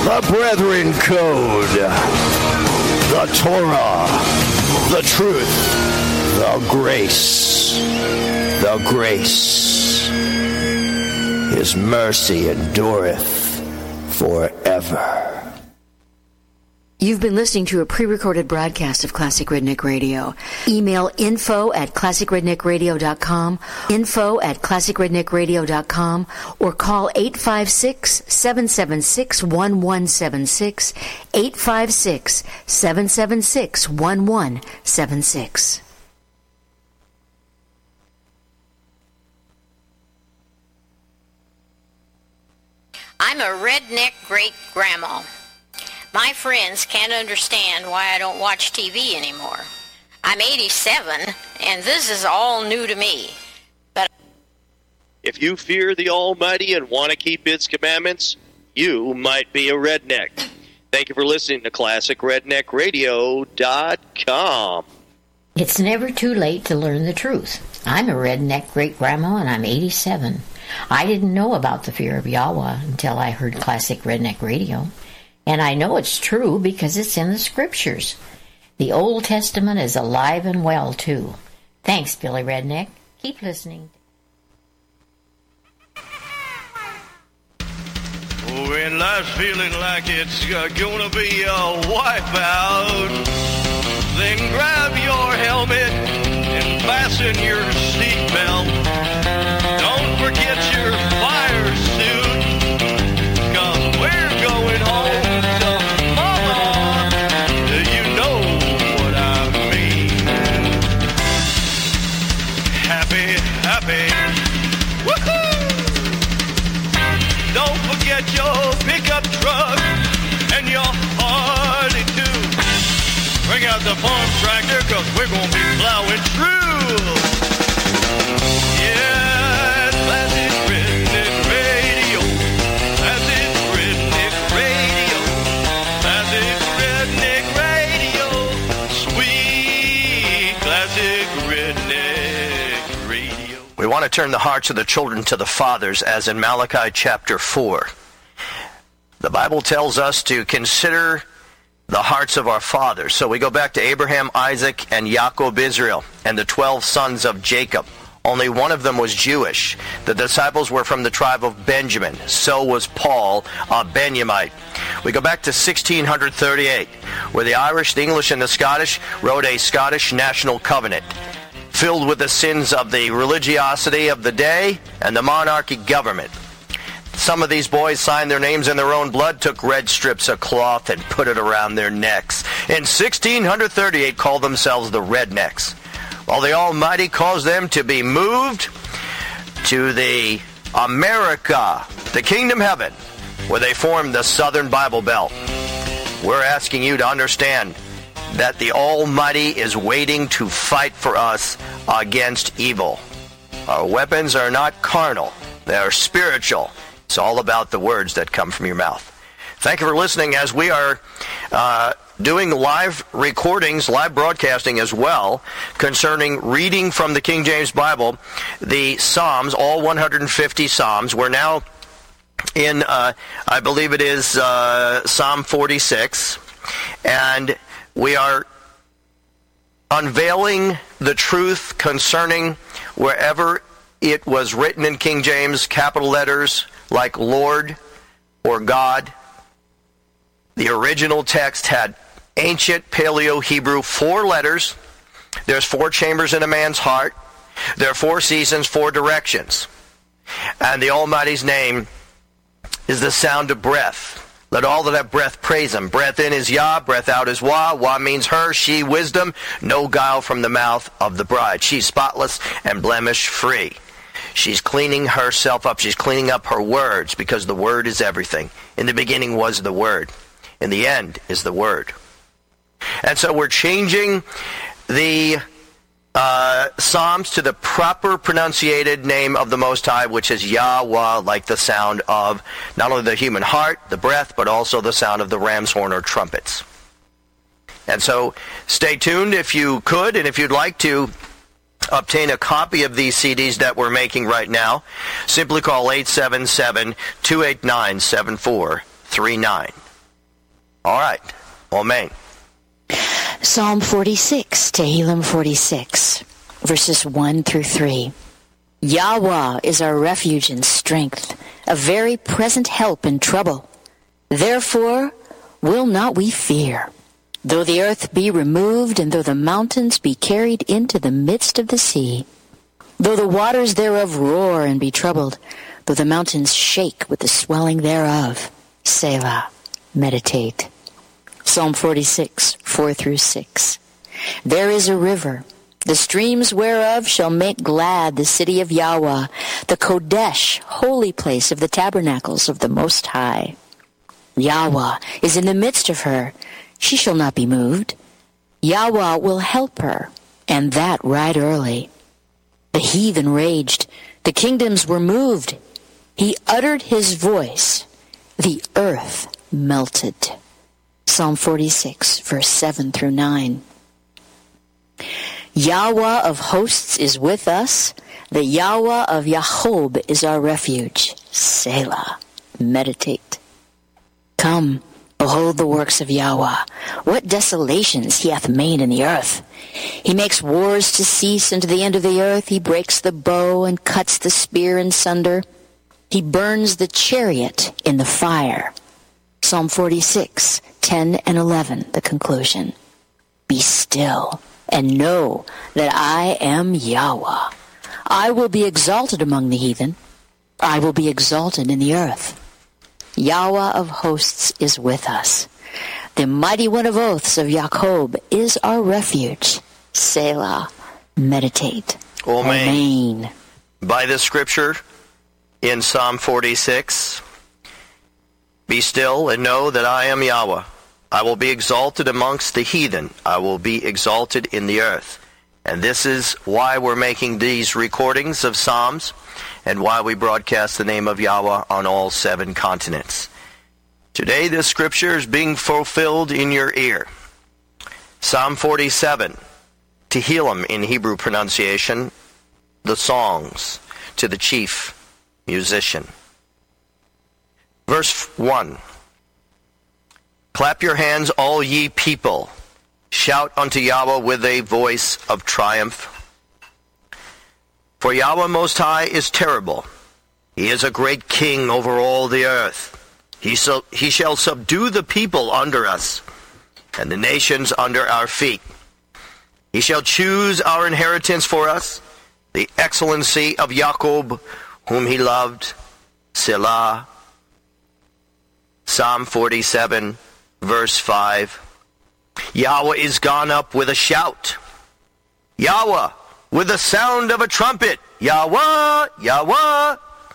The Brethren Code. The Torah. The truth. The grace. The grace. His mercy endureth forever. You've been listening to a pre-recorded broadcast of Classic Redneck Radio. Email info@classicredneckradio.com, info@classicredneckradio.com, or call 856-776-1176, 856-776-1176. I'm a redneck great-grandma. My friends can't understand why I don't watch TV anymore. I'm 87, and this is all new to me. But if you fear the Almighty and want to keep His commandments, you might be a redneck. Thank you for listening to ClassicRedneckRadio.com. It's never too late to learn the truth. I'm a redneck great-grandma, and I'm 87. I didn't know about the fear of Yahweh until I heard Classic Redneck Radio. And I know it's true because it's in the Scriptures. The Old Testament is alive and well, too. Thanks, Billy Redneck. Keep listening. When life's feeling like it's gonna be a wipeout, then grab your helmet and fasten your seatbelt. Don't forget your fire suit, 'cause we're going home. Don't forget your pickup truck and your Harley too. Bring out the farm tractor, 'cause we're gonna be plowing through. Yeah, Classic Redneck Radio. Classic Redneck Radio. Classic Redneck Radio. Sweet Classic Redneck Radio. We want to turn the hearts of the children to the fathers, as in Malachi chapter 4. The Bible tells us to consider the hearts of our fathers. So we go back to Abraham, Isaac, and Jacob, Israel, and the 12 sons of Jacob. Only one of them was Jewish. The disciples were from the tribe of Benjamin. So was Paul, a Benjamite. We go back to 1638, where the Irish, the English, and the Scottish wrote a Scottish national covenant, filled with the sins of the religiosity of the day and the monarchy government. Some of these boys signed their names in their own blood, took red strips of cloth and put it around their necks. In 1638, called themselves the Rednecks. While the Almighty caused them to be moved to the America, the Kingdom Heaven, where they formed the Southern Bible Belt. We're asking you to understand that the Almighty is waiting to fight for us against evil. Our weapons are not carnal. They are spiritual. It's all about the words that come from your mouth. Thank you for listening as we are doing live recordings, live broadcasting as well, concerning reading from the King James Bible, the Psalms, all 150 Psalms. We're now in, I believe it is Psalm 46, and we are unveiling the truth concerning wherever it was written in King James, capital letters like Lord or God. The original text had ancient Paleo-Hebrew 4 letters. There's 4 chambers in a man's heart. There are 4 seasons, 4 directions. And the Almighty's name is the sound of breath. Let all that have breath praise Him. Breath in is Yah, breath out is Wah. Wah means her, she, wisdom. No guile from the mouth of the bride. She's spotless and blemish free. She's cleaning herself up. She's cleaning up her words, because the Word is everything. In the beginning was the Word. In the end is the Word. And so we're changing the Psalms to the proper pronunciated name of the Most High, which is Yahweh, like the sound of not only the human heart, the breath, but also the sound of the ram's horn or trumpets. And so stay tuned if you could, and if you'd like to obtain a copy of these CDs that we're making right now, simply call 877-289-7439. All right. Amen. Psalm 46, Tehillim 46, verses 1 through 3. Yahweh is our refuge and strength, a very present help in trouble. Therefore will not we fear, though the earth be removed, and though the mountains be carried into the midst of the sea, though the waters thereof roar and be troubled, though the mountains shake with the swelling thereof. Selah. Meditate. Psalm 46, 4 through 6. There is a river, the streams whereof shall make glad the city of Yahweh, the Kodesh, holy place of the tabernacles of the Most High. Yahweh is in the midst of her, she shall not be moved. Yahweh will help her, and that right early. The heathen raged, the kingdoms were moved. He uttered his voice, the earth melted. Psalm 46, verse 7 through 9. Yahweh of hosts is with us. The Yahweh of Yahob is our refuge. Selah. Meditate. Come, behold the works of Yahweh. What desolations he hath made in the earth. He makes wars to cease unto the end of the earth. He breaks the bow and cuts the spear in sunder. He burns the chariot in the fire. Psalm 46, 10 and 11, the conclusion. Be still and know that I am Yahweh. I will be exalted among the heathen. I will be exalted in the earth. Yahweh of hosts is with us. The mighty one of oaths of Jacob is our refuge. Selah. Meditate. Amen. By this scripture in Psalm 46, be still and know that I am Yahweh. I will be exalted amongst the heathen. I will be exalted in the earth. And this is why we're making these recordings of Psalms and why we broadcast the name of Yahweh on all 7 continents. Today this scripture is being fulfilled in your ear. Psalm 47, Tehillim in Hebrew pronunciation, the songs to the chief musician. Verse 1. Clap your hands, all ye people. Shout unto Yahweh with a voice of triumph. For Yahweh Most High is terrible. He is a great king over all the earth. He shall subdue the people under us, and the nations under our feet. He shall choose our inheritance for us, the excellency of Jacob, whom he loved. Selah. Psalm 47, verse 5. Yahweh is gone up with a shout. Yahweh, with the sound of a trumpet. Yahweh, Yahweh.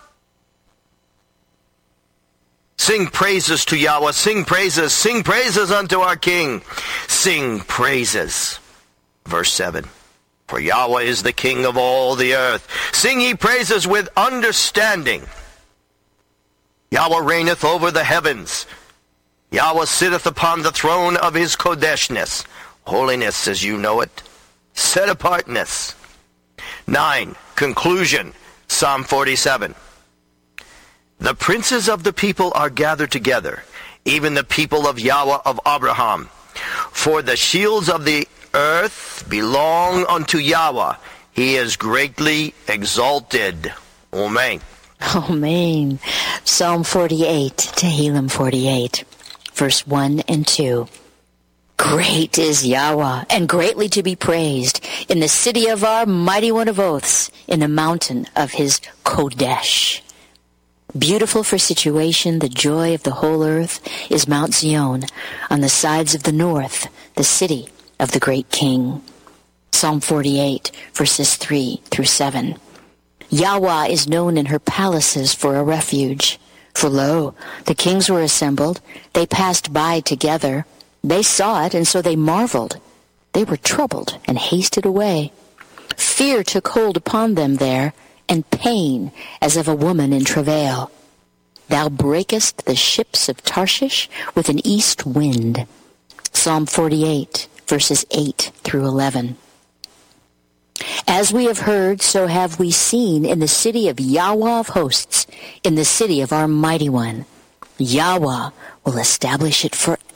Sing praises to Yahweh. Sing praises unto our King. Sing praises. Verse 7. For Yahweh is the King of all the earth. Sing ye praises with understanding. Yahweh reigneth over the heavens. Yahweh sitteth upon the throne of his Kodeshness. Holiness as you know it. Set apartness. 9. Conclusion. Psalm 47. The princes of the people are gathered together, even the people of Yahweh of Abraham. For the shields of the earth belong unto Yahweh. He is greatly exalted. Amen. Amen. Psalm 48, Tehillim 48, verse 1 and 2. Great is Yahweh, and greatly to be praised, in the city of our mighty one of oaths, in the mountain of his Kodesh. Beautiful for situation, the joy of the whole earth, is Mount Zion, on the sides of the north, the city of the great King. Psalm 48, verses 3 through 7. Yahweh is known in her palaces for a refuge. For lo, the kings were assembled. They passed by together. They saw it, and so they marveled. They were troubled and hasted away. Fear took hold upon them there, and pain as of a woman in travail. Thou breakest the ships of Tarshish with an east wind. Psalm 48, verses 8 through 11. As we have heard, so have we seen in the city of Yahweh of hosts, in the city of our mighty one. Yahweh will establish it forever.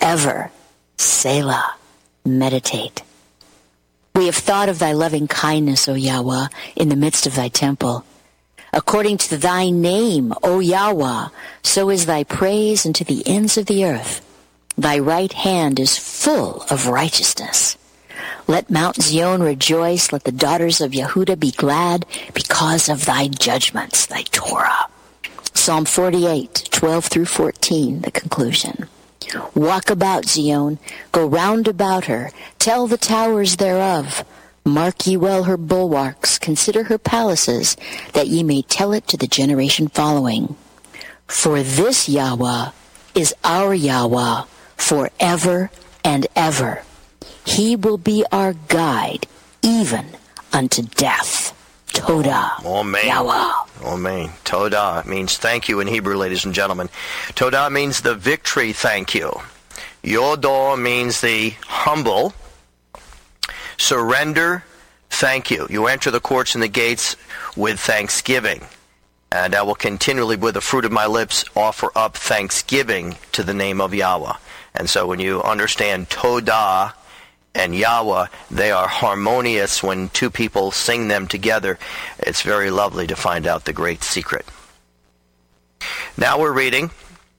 forever. Selah. Meditate. We have thought of thy loving kindness, O Yahweh, in the midst of thy temple. According to thy name, O Yahweh, so is thy praise unto the ends of the earth. Thy right hand is full of righteousness. Let Mount Zion rejoice, let the daughters of Yehudah be glad because of thy judgments, thy Torah. Psalm 48, 12 through 14, the conclusion. Walk about Zion, go round about her, tell the towers thereof. Mark ye well her bulwarks, consider her palaces, that ye may tell it to the generation following. For this Yahweh is our Yahweh forever and ever. He will be our guide, even unto death. Todah. Amen. Yahweh. Amen. Todah means thank you in Hebrew, ladies and gentlemen. Todah means the victory thank you. Yodor means the humble. Surrender, thank you. You enter the courts and the gates with thanksgiving. And I will continually, with the fruit of my lips, offer up thanksgiving to the name of Yahweh. And so when you understand Todah and Yahweh, they are harmonious. When two people sing them together, it's very lovely to find out the great secret. Now we're reading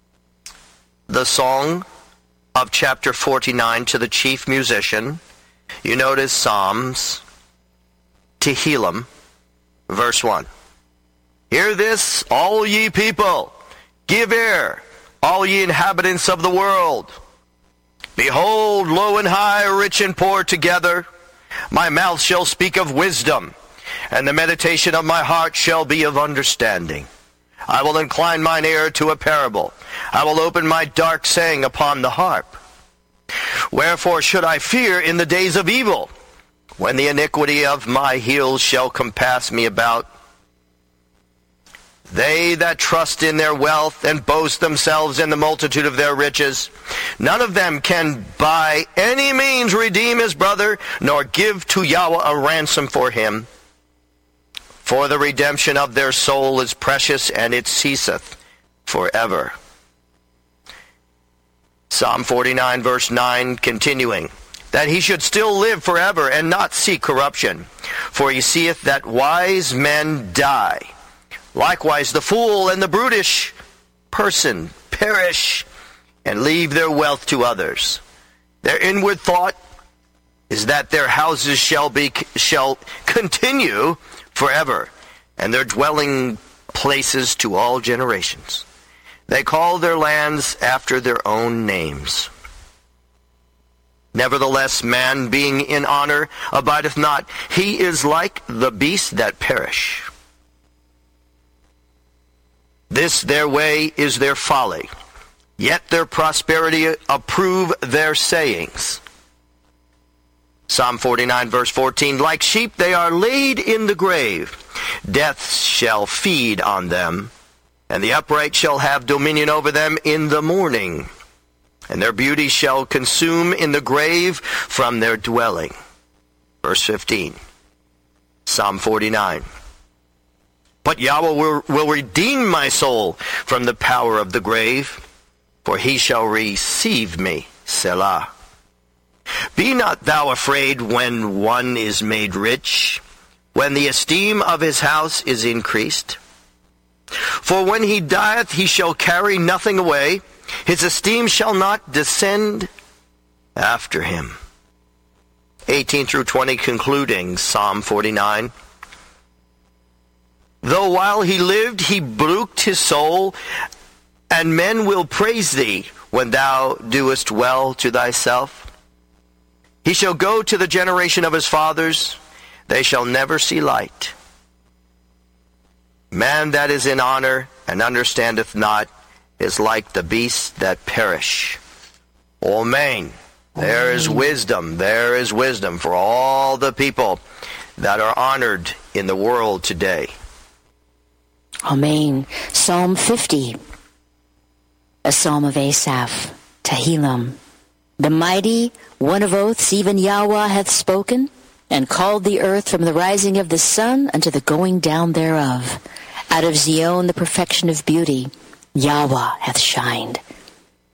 the song of chapter 49 to the chief musician. You notice Psalms, Tehillim, verse 1. Hear this, all ye people. Give ear, all ye inhabitants of the world. Behold, low and high, rich and poor together. My mouth shall speak of wisdom, and the meditation of my heart shall be of understanding. I will incline mine ear to a parable. I will open my dark saying upon the harp. Wherefore should I fear in the days of evil, when the iniquity of my heels shall compass me about? They that trust in their wealth and boast themselves in the multitude of their riches, none of them can by any means redeem his brother, nor give to Yahweh a ransom for him. For the redemption of their soul is precious, and it ceaseth forever. Psalm 49, verse 9, continuing, that he should still live forever and not see corruption. For he seeth that wise men die. Likewise the fool and the brutish person perish and leave their wealth to others. Their inward thought is that their houses shall continue forever, and their dwelling places to all generations. They call their lands after their own names. Nevertheless, man being in honor abideth not. He is like the beasts that perish. This their way is their folly, yet their prosperity approve their sayings. Psalm 49, verse 14, like sheep they are laid in the grave. Death shall feed on them, and the upright shall have dominion over them in the morning. And their beauty shall consume in the grave from their dwelling. Verse 15, Psalm 49. But Yahweh will redeem my soul from the power of the grave, for he shall receive me, Selah. Be not thou afraid when one is made rich, when the esteem of his house is increased. For when he dieth, he shall carry nothing away. His esteem shall not descend after him. 18 through 20, concluding Psalm 49. Though while he lived he brooked his soul, and men will praise thee when thou doest well to thyself. He shall go to the generation of his fathers, they shall never see light. Man that is in honor and understandeth not is like the beasts that perish. Amen. There is wisdom for all the people that are honored in the world today. Amen. Psalm 50, a psalm of Asaph, Tehillim. The mighty, one of oaths, even Yahweh hath spoken, and called the earth from the rising of the sun unto the going down thereof. Out of Zion the perfection of beauty, Yahweh hath shined.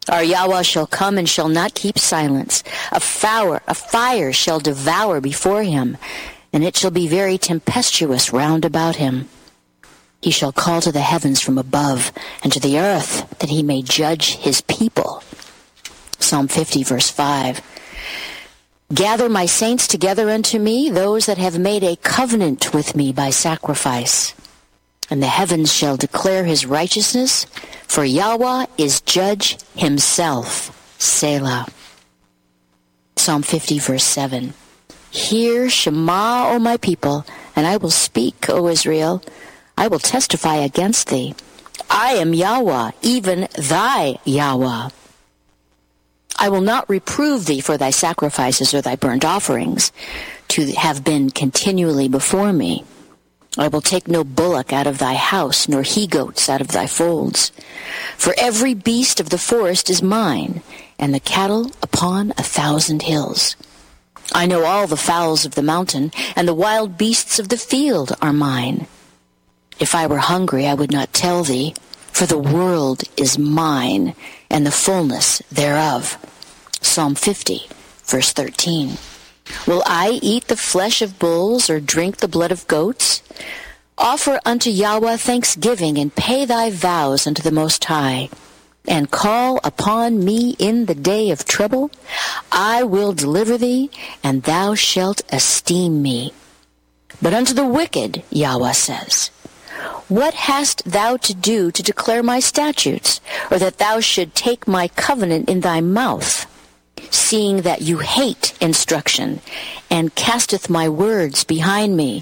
Our Yahweh shall come and shall not keep silence. A fire shall devour before him, and it shall be very tempestuous round about him. He shall call to the heavens from above, and to the earth, that he may judge his people. Psalm 50, verse 5. Gather my saints together unto me, those that have made a covenant with me by sacrifice. And the heavens shall declare his righteousness, for Yahweh is judge himself. Selah. Psalm 50, verse 7. Hear, Shema, O my people, and I will speak, O Israel. I will testify against thee. I am Yahweh, even thy Yahweh. I will not reprove thee for thy sacrifices or thy burnt offerings, to have been continually before me. I will take no bullock out of thy house, nor he-goats out of thy folds. For every beast of the forest is mine, and the cattle upon 1,000 hills. I know all the fowls of the mountain, and the wild beasts of the field are mine. If I were hungry, I would not tell thee, for the world is mine, and the fullness thereof. Psalm 50, verse 13. Will I eat the flesh of bulls, or drink the blood of goats? Offer unto Yahweh thanksgiving, and pay thy vows unto the Most High. And call upon me in the day of trouble. I will deliver thee, and thou shalt esteem me. But unto the wicked, Yahweh says, what hast thou to do to declare my statutes, or that thou should take my covenant in thy mouth, seeing that you hate instruction, and casteth my words behind me?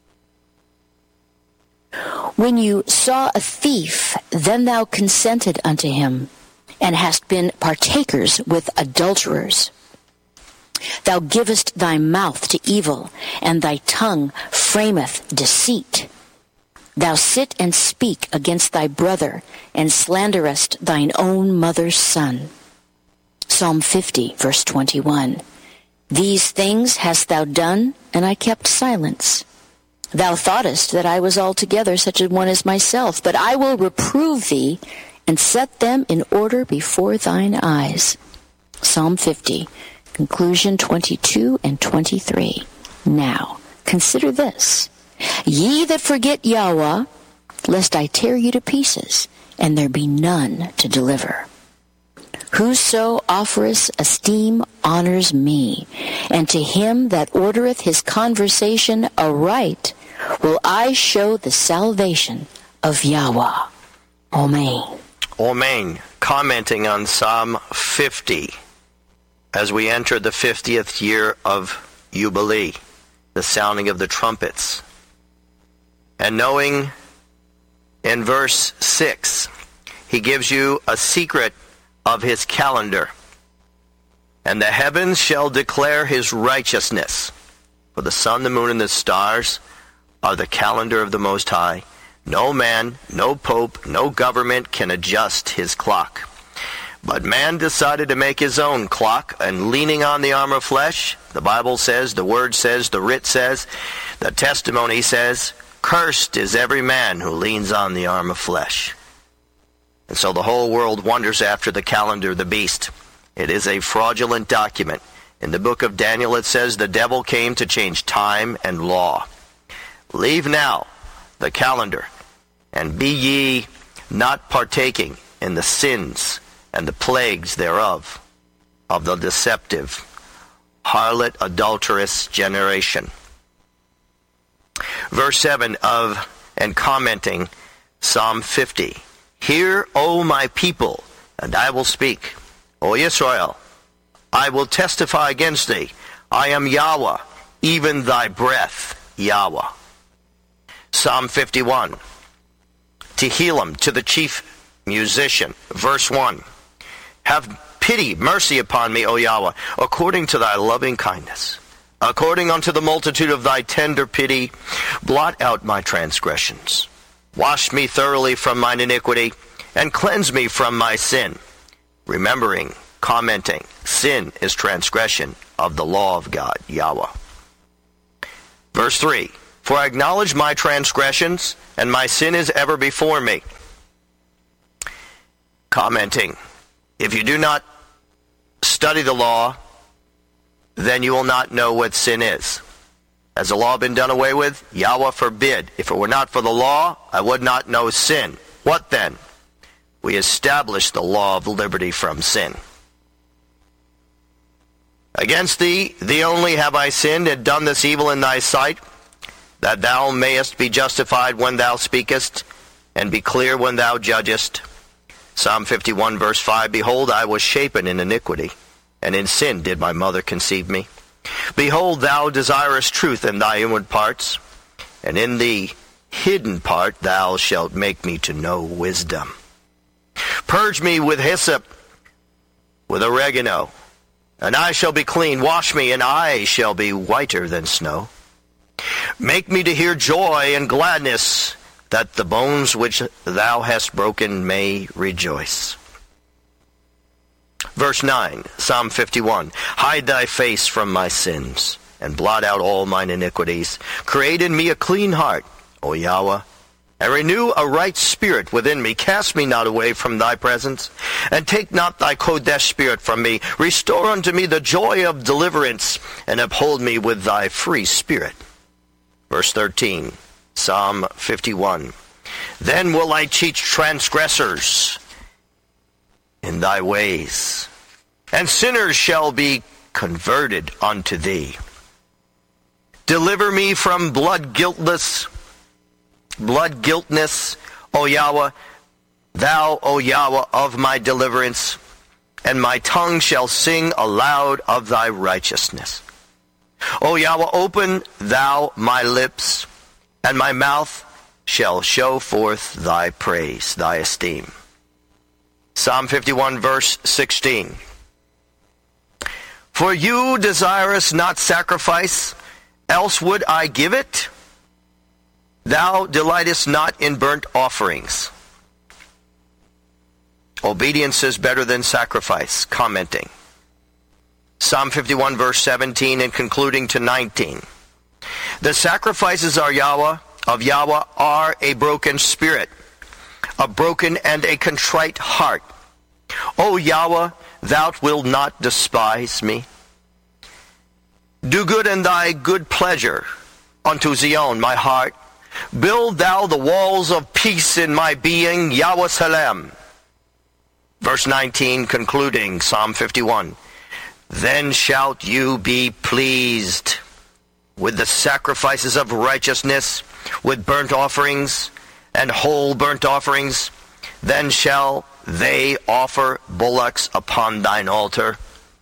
When you saw a thief, then thou consented unto him, and hast been partakers with adulterers. Thou givest thy mouth to evil, and thy tongue frameth deceit. Thou sit and speak against thy brother, and slanderest thine own mother's son. Psalm 50, verse 21. These things hast thou done, and I kept silence. Thou thoughtest that I was altogether such a one as myself, but I will reprove thee, and set them in order before thine eyes. Psalm 50, conclusion 22 and 23. Now, consider this. Ye that forget Yahweh, lest I tear you to pieces, and there be none to deliver. Whoso offereth esteem honors me, and to him that ordereth his conversation aright will I show the salvation of Yahweh. Amen. Amen. Commenting on Psalm 50 as we enter the 50th year of Jubilee, the sounding of the trumpets. And knowing in verse 6, he gives you a secret of his calendar. And the heavens shall declare his righteousness. For the sun, the moon, and the stars are the calendar of the Most High. No man, no pope, no government can adjust his clock. But man decided to make his own clock, and leaning on the arm of flesh, the Bible says, the Word says, the writ says, the testimony says, cursed is every man who leans on the arm of flesh. And so the whole world wonders after the calendar of the beast. It is a fraudulent document. In the book of Daniel it says the devil came to change time and law. Leave now the calendar, and be ye not partaking in the sins and the plagues thereof, of the deceptive, harlot, adulterous generation. Verse 7 of, and commenting, Psalm 50. Hear, O my people, and I will speak. O Israel, I will testify against thee. I am Yahweh, even thy breath, Yahweh. Psalm 51. Tehillim, to the chief musician. Verse 1. Have pity, mercy upon me, O Yahweh, according to thy loving kindness. According unto the multitude of thy tender pity, blot out my transgressions. Wash me thoroughly from mine iniquity, and cleanse me from my sin. Remembering, commenting, sin is transgression of the law of God, Yahweh. Verse 3. For I acknowledge my transgressions, and my sin is ever before me. Commenting, if you do not study the law, then you will not know what sin is. Has the law been done away with? Yahweh forbid. If it were not for the law, I would not know sin. What then? We establish the law of liberty from sin. Against thee only have I sinned, and done this evil in thy sight, that thou mayest be justified when thou speakest, and be clear when thou judgest. Psalm 51, verse 5, Behold, I was shapen in iniquity, and in sin did my mother conceive me. Behold, thou desirest truth in thy inward parts, and in the hidden part thou shalt make me to know wisdom. Purge me with hyssop, with oregano, and I shall be clean. Wash me, and I shall be whiter than snow. Make me to hear joy and gladness, that the bones which thou hast broken may rejoice. Verse 9, Psalm 51, Hide thy face from my sins, and blot out all mine iniquities. Create in me a clean heart, O Yahweh, and renew a right spirit within me. Cast me not away from thy presence, and take not thy Kodesh spirit from me. Restore unto me the joy of deliverance, and uphold me with thy free spirit. Verse 13, Psalm 51, Then will I teach transgressors in thy ways, and sinners shall be converted unto thee. Deliver me from blood guiltness, O Yahweh, thou, O Yahweh, of my deliverance, and my tongue shall sing aloud of thy righteousness. O Yahweh, open thou my lips, and my mouth shall show forth thy praise, thy esteem. Psalm 51, verse 16. For you desirest not sacrifice, else would I give it. Thou delightest not in burnt offerings. Obedience is better than sacrifice. Commenting. Psalm 51, verse 17, and concluding to 19. The sacrifices of Yahweh are a broken spirit, a broken and a contrite heart. O Yahweh, thou wilt not despise me. Do good in thy good pleasure unto Zion, my heart. Build thou the walls of peace in my being, Yahweh Salem. Verse 19, concluding Psalm 51. Then shalt you be pleased with the sacrifices of righteousness, with burnt offerings and whole burnt offerings. Then shall they offer bullocks upon thine altar.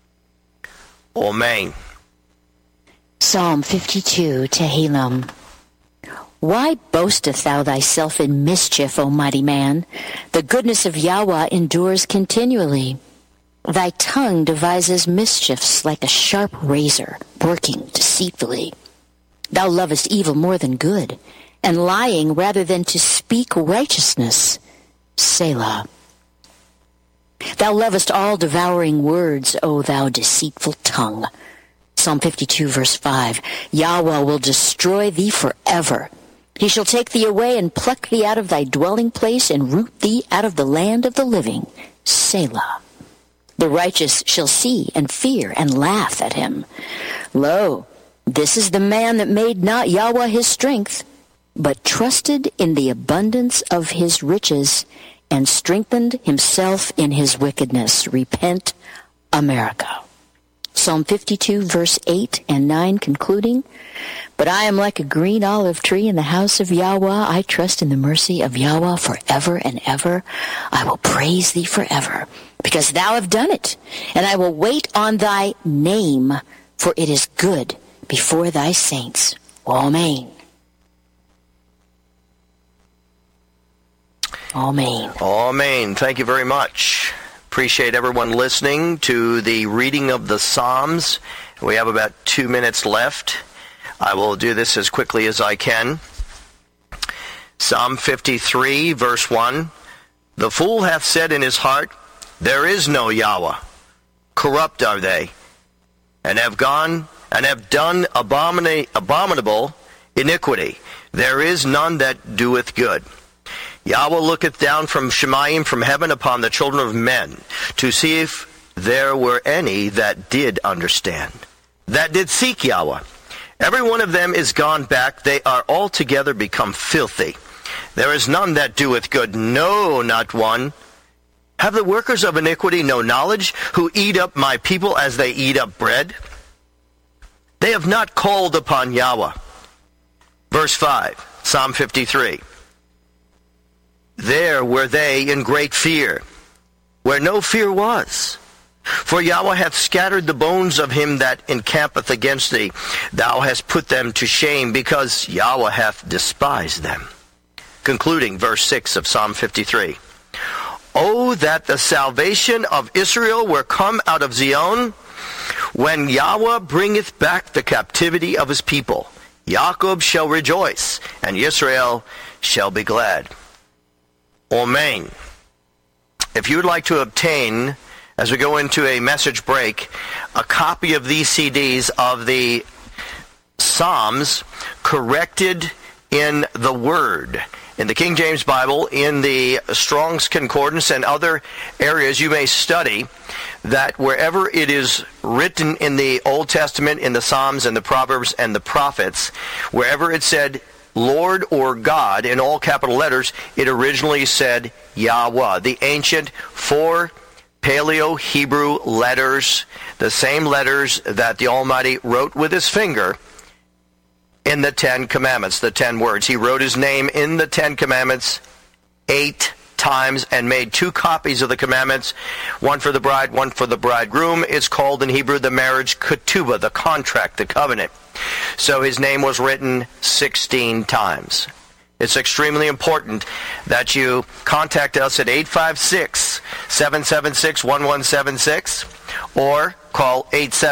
Amen. Psalm 52, Tehillim. Why boastest thou thyself in mischief, O mighty man? The goodness of Yahweh endures continually. Thy tongue devises mischiefs like a sharp razor, working deceitfully. Thou lovest evil more than good, and lying rather than to speak righteousness. Selah. Thou lovest all devouring words, O thou deceitful tongue. Psalm 52, verse 5. Yahweh will destroy thee forever. He shall take thee away and pluck thee out of thy dwelling place and root thee out of the land of the living. Selah. The righteous shall see and fear and laugh at him. Lo, this is the man that made not Yahweh his strength, but trusted in the abundance of his riches and strengthened himself in his wickedness. Repent, America. Psalm 52, verse 8 and 9, concluding, But I am like a green olive tree in the house of Yahweh. I trust in the mercy of Yahweh forever and ever. I will praise thee forever, because thou have done it. And I will wait on thy name, for it is good before thy saints. Amen. Amen. Amen. Thank you very much. Appreciate everyone listening to the reading of the Psalms. We have about 2 minutes left. I will do this as quickly as I can. Psalm 53, verse 1. The fool hath said in his heart, There is no Yahweh. Corrupt are they, and have gone and have done abominable iniquity. There is none that doeth good. Yahweh looketh down from Shemayim, from heaven, upon the children of men, to see if there were any that did understand, that did seek Yahweh. Every one of them is gone back. They are altogether become filthy. There is none that doeth good, no, not one. Have the workers of iniquity no knowledge, who eat up my people as they eat up bread? They have not called upon Yahweh. Verse 5, Psalm 53. There were they in great fear, where no fear was. For Yahweh hath scattered the bones of him that encampeth against thee. Thou hast put them to shame, because Yahweh hath despised them. Concluding verse 6 of Psalm 53. Oh, that the salvation of Israel were come out of Zion, when Yahweh bringeth back the captivity of his people. Jacob shall rejoice, and Israel shall be glad. Amen. If you would like to obtain, as we go into a message break, a copy of these CDs of the Psalms corrected in the Word, in the King James Bible, in the Strong's Concordance, and other areas you may study, that wherever it is written in the Old Testament, in the Psalms and the Proverbs and the Prophets, wherever it said Lord or God in all capital letters, it originally said Yahweh. The ancient 4 Paleo-Hebrew letters, the same letters that the Almighty wrote with his finger in the 10 Commandments, the 10 words. He wrote his name in the 10 Commandments 8 times and made 2 copies of the commandments, one for the bride, one for the bridegroom. It's called in Hebrew the marriage ketubah, the contract, the covenant. So his name was written 16 times. It's extremely important that you contact us at 856-776-1176 or call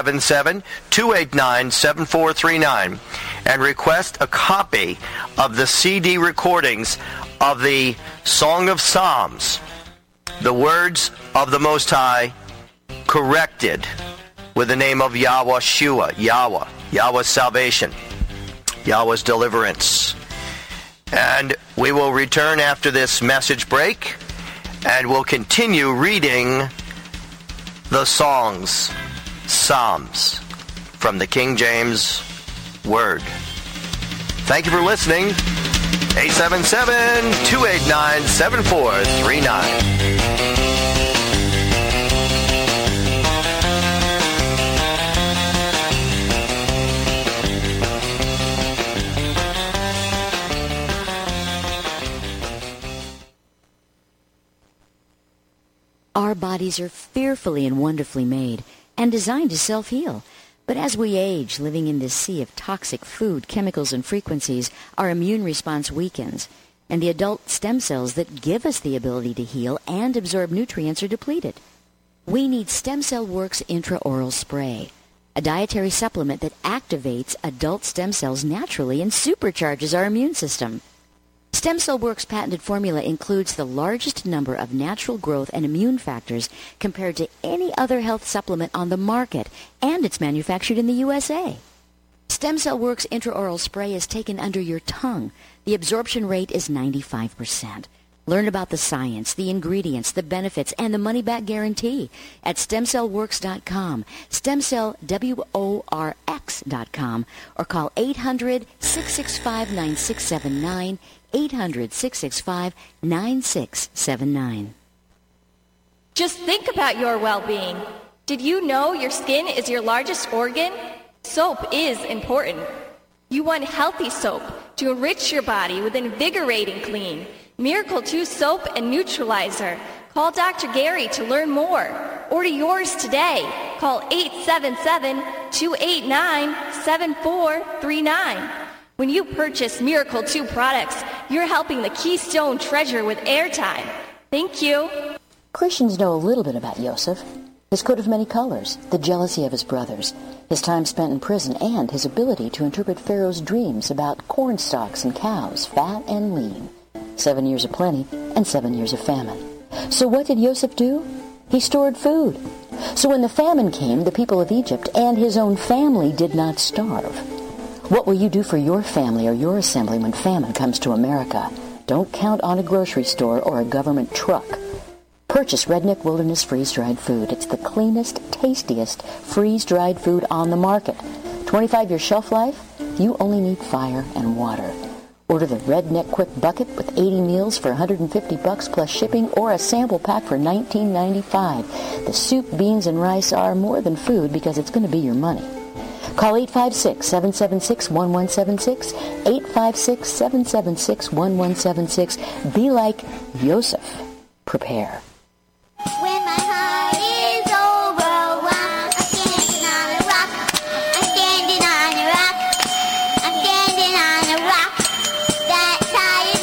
877-289-7439 and request a copy of the CD recordings of the Song of Psalms, the words of the Most High, corrected with the name of Yahweh Shua, Yahweh, Yahweh's salvation, Yahweh's deliverance. And we will return after this message break, and we'll continue reading the songs, Psalms, from the King James Word. Thank you for listening. 877-289-7439. Our bodies are fearfully and wonderfully made and designed to self-heal. But as we age, living in this sea of toxic food, chemicals, and frequencies, our immune response weakens, and the adult stem cells that give us the ability to heal and absorb nutrients are depleted. We need Stem Cell Works Intraoral Spray, a dietary supplement that activates adult stem cells naturally and supercharges our immune system. Stem Cell Works' patented formula includes the largest number of natural growth and immune factors compared to any other health supplement on the market, and it's manufactured in the USA. Stem Cell Works Intraoral Spray is taken under your tongue. The absorption rate is 95%. Learn about the science, the ingredients, the benefits, and the money-back guarantee at StemCellWorks.com, StemCellWorx.com, or call 800-665-9679, 800-665-9679. Just think about your well-being. Did you know your skin is your largest organ? Soap is important. You want healthy soap to enrich your body with invigorating clean. Miracle 2 soap and neutralizer. Call Dr. Gary to learn more. Order yours today. Call 877-289-7439. When you purchase Miracle 2 products, you're helping the Keystone Treasure with airtime. Thank you. Christians know a little bit about Joseph. His coat of many colors, the jealousy of his brothers, his time spent in prison, and his ability to interpret Pharaoh's dreams about corn stalks and cows, fat and lean. 7 years of plenty and 7 years of famine. So what did Joseph do? He stored food. So when the famine came, the people of Egypt and his own family did not starve. What will you do for your family or your assembly when famine comes to America? Don't count on a grocery store or a government truck. Purchase Redneck Wilderness freeze-dried food. It's the cleanest, tastiest freeze-dried food on the market. 25-year shelf life, you only need fire and water. Order the Redneck Quick Bucket with 80 meals for $150 plus shipping, or a sample pack for $19.95. The soup, beans, and rice are more than food because it's going to be your money. Call 856-776-1176, 856-776-1176. Be like Yosef. Prepare. When my heart is overwhelmed, I'm standing on a rock. I'm standing on a rock. I'm standing on a rock that's higher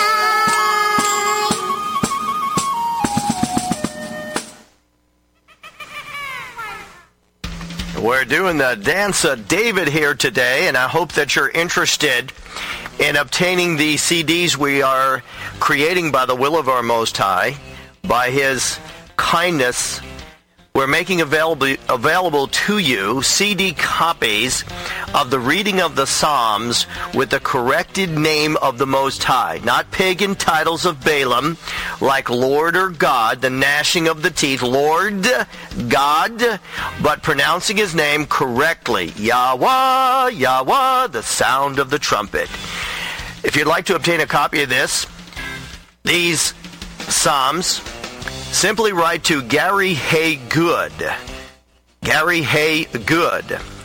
than I. We're doing the Dance of David here today, and I hope that you're interested in obtaining the CDs we are creating by the will of our Most High. By His kindness, we're making available to you CD copies of the reading of the Psalms with the corrected name of the Most High. Not pagan titles of Balaam like Lord or God, the gnashing of the teeth, Lord, God, but pronouncing His name correctly. Yahweh, Yahweh, the sound of the trumpet. If you'd like to obtain a copy of these Psalms, simply write to Gary Haygood. Gary Haygood,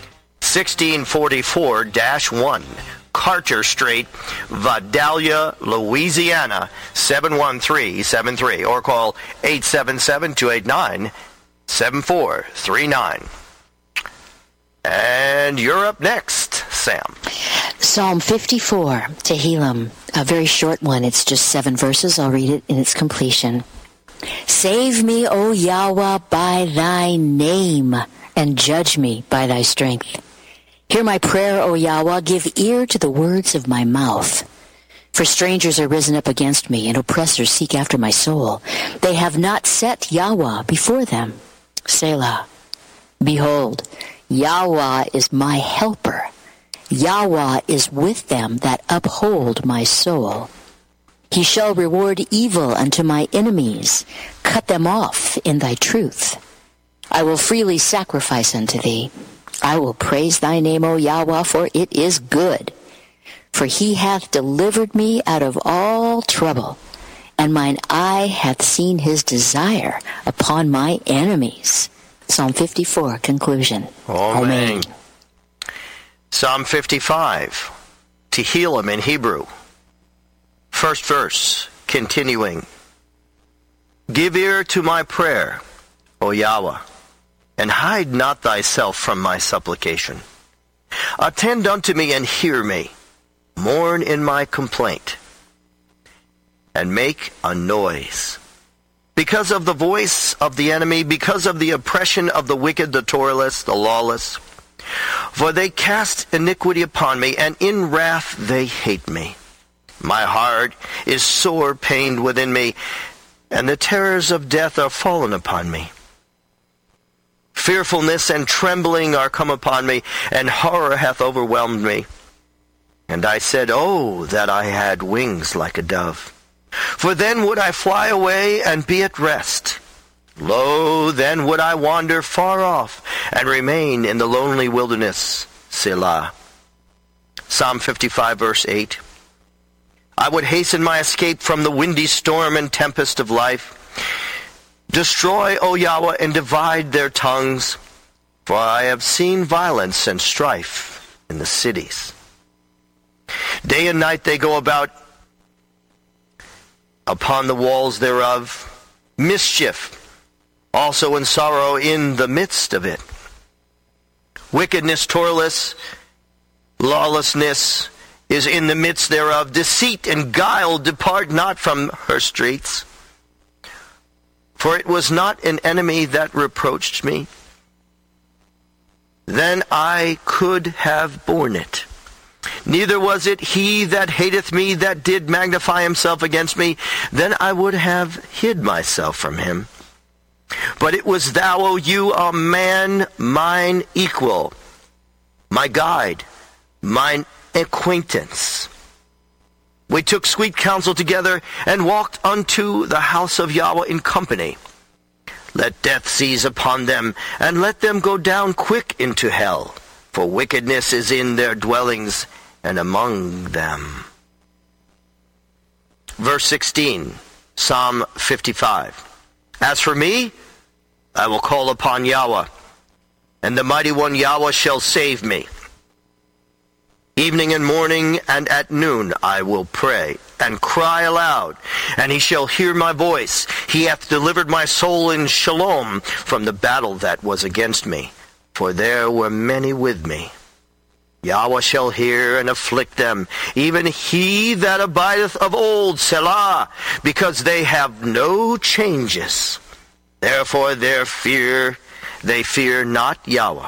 1644-1, Carter Street, Vidalia, Louisiana, 71373, or call 877-289-7439. And you're up next, Sam. Psalm 54, Tehillim, a very short one. It's just 7 verses. I'll read it in its completion. Save me, O Yahweh, by thy name, and judge me by thy strength. Hear my prayer, O Yahweh, give ear to the words of my mouth. For strangers are risen up against me, and oppressors seek after my soul. They have not set Yahweh before them. Selah. Behold, Yahweh is my helper. Yahweh is with them that uphold my soul. He shall reward evil unto my enemies. Cut them off in thy truth. I will freely sacrifice unto thee. I will praise thy name, O Yahweh, for it is good. For he hath delivered me out of all trouble, and mine eye hath seen his desire upon my enemies. Psalm 54, conclusion. Amen. Psalm 55, Tehillim in Hebrew. First verse, continuing. Give ear to my prayer, O Yahweh, and hide not thyself from my supplication. Attend unto me and hear me. Mourn in my complaint, and make a noise. Because of the voice of the enemy, because of the oppression of the wicked, the toreless, the lawless. For they cast iniquity upon me, and in wrath they hate me. My heart is sore pained within me, and the terrors of death are fallen upon me. Fearfulness and trembling are come upon me, and horror hath overwhelmed me. And I said, Oh, that I had wings like a dove. For then would I fly away and be at rest. Lo, then would I wander far off and remain in the lonely wilderness. Selah. Psalm 55, verse 8. I would hasten my escape from the windy storm and tempest of life. Destroy, O Yahweh, and divide their tongues, for I have seen violence and strife in the cities. Day and night they go about upon the walls thereof, mischief, also and sorrow in the midst of it. Wickedness, lawlessness is in the midst thereof. Deceit and guile depart not from her streets. For it was not an enemy that reproached me. Then I could have borne it. Neither was it he that hateth me that did magnify himself against me. Then I would have hid myself from him. But it was thou, O you, a man, mine equal, my guide, mine acquaintance. We took sweet counsel together and walked unto the house of Yahweh in company. Let death seize upon them, and let them go down quick into hell, for wickedness is in their dwellings and among them. Verse 16, Psalm 55. As for me, I will call upon Yahweh, and the mighty one Yahweh shall save me. Evening and morning and at noon I will pray and cry aloud, and he shall hear my voice. He hath delivered my soul in shalom from the battle that was against me, for there were many with me. Yahweh shall hear and afflict them, even he that abideth of old, Selah, because they have no changes. Therefore they fear not Yahweh.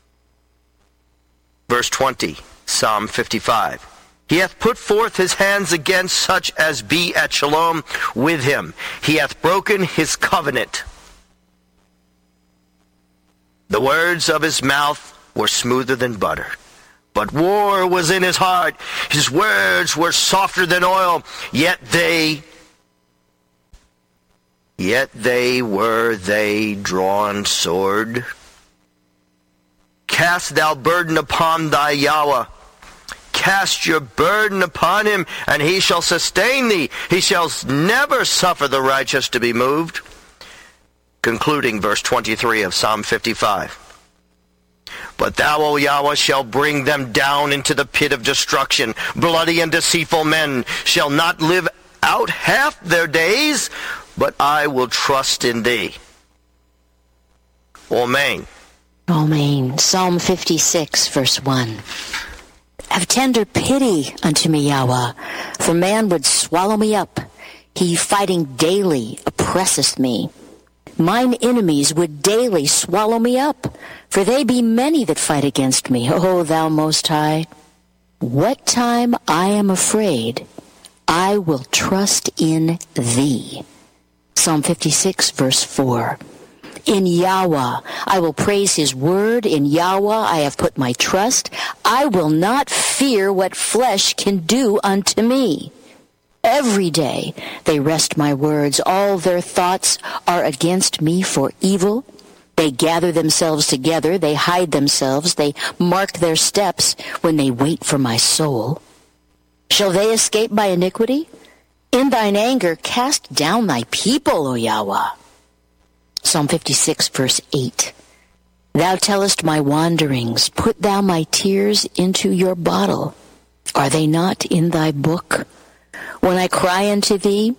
Verse 20, Psalm 55. He hath put forth his hands against such as be at shalom with him. He hath broken his covenant. The words of his mouth were smoother than butter, but war was in his heart. His words were softer than oil, yet they were drawn sword. Cast thou burden upon thy Yahweh. Cast your burden upon him, and he shall sustain thee. He shall never suffer the righteous to be moved. Concluding verse 23 of Psalm 55. But thou, O Yahweh, shall bring them down into the pit of destruction. Bloody and deceitful men shall not live out half their days, but I will trust in thee. Amen. Amen. Psalm 56, verse 1. Have tender pity unto me, Yahweh, for man would swallow me up. He fighting daily oppresseth me. Mine enemies would daily swallow me up, for they be many that fight against me. O thou Most High, what time I am afraid, I will trust in thee. Psalm 56, verse 4. In Yahweh I will praise his word. In Yahweh I have put my trust. I will not fear what flesh can do unto me. Every day they wrest my words. All their thoughts are against me for evil. They gather themselves together. They hide themselves. They mark their steps when they wait for my soul. Shall they escape by iniquity? In thine anger cast down thy people, O Yahweh. Psalm 56, verse 8. Thou tellest my wanderings. Put thou my tears into your bottle. Are they not in thy book? When I cry unto thee,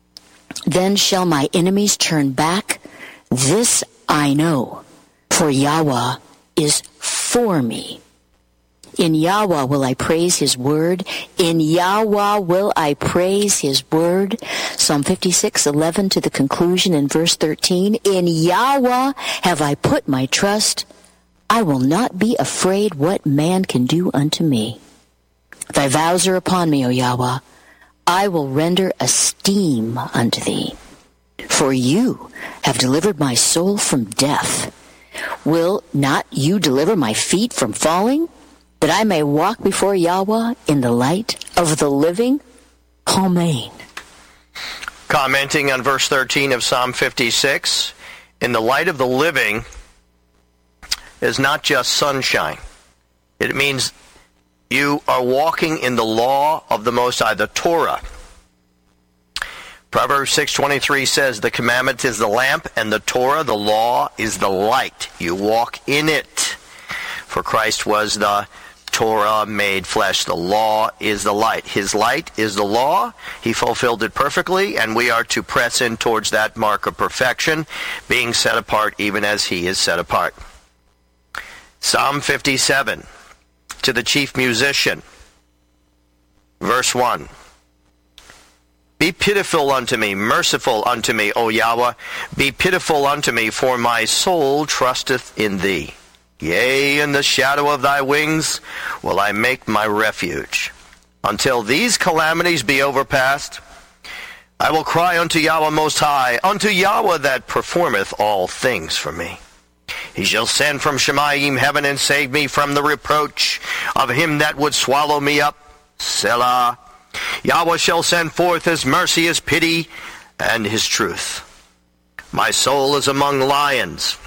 then shall my enemies turn back. This I know, for Yahweh is for me. In Yahweh will I praise his word. In Yahweh will I praise his word. Psalm 56:11 to the conclusion in verse 13. In Yahweh have I put my trust. I will not be afraid what man can do unto me. Thy vows are upon me, O Yahweh. I will render esteem unto thee. For you have delivered my soul from death. Will not you deliver my feet from falling, that I may walk before Yahweh in the light of the living? Amen. Commenting on verse 13 of Psalm 56, in the light of the living is not just sunshine. It means you are walking in the law of the Most High, the Torah. Proverbs 6:23 says, the commandment is the lamp, and the Torah, the law, is the light. You walk in it. For Christ was the Torah made flesh. The law is the light. His light is the law. He fulfilled it perfectly, and we are to press in towards that mark of perfection, being set apart even as he is set apart. Psalm 57, to the chief musician, verse 1. Be pitiful unto me, merciful unto me, O Yahweh. Be pitiful unto me, for my soul trusteth in thee. Yea, in the shadow of thy wings will I make my refuge. Until these calamities be overpast, I will cry unto Yahweh Most High, unto Yahweh that performeth all things for me. He shall send from Shemayim heaven and save me from the reproach of him that would swallow me up. Selah. Yahweh shall send forth his mercy, his pity, and his truth. My soul is among lions,